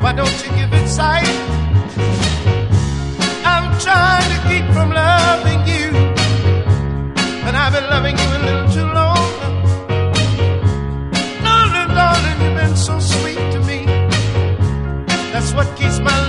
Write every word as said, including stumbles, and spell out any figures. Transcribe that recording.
Why don't you give it sight? I'm trying to keep from loving you, and I've been loving you a little too long. Darling, darling, you've been so sweet to me. That's what keeps my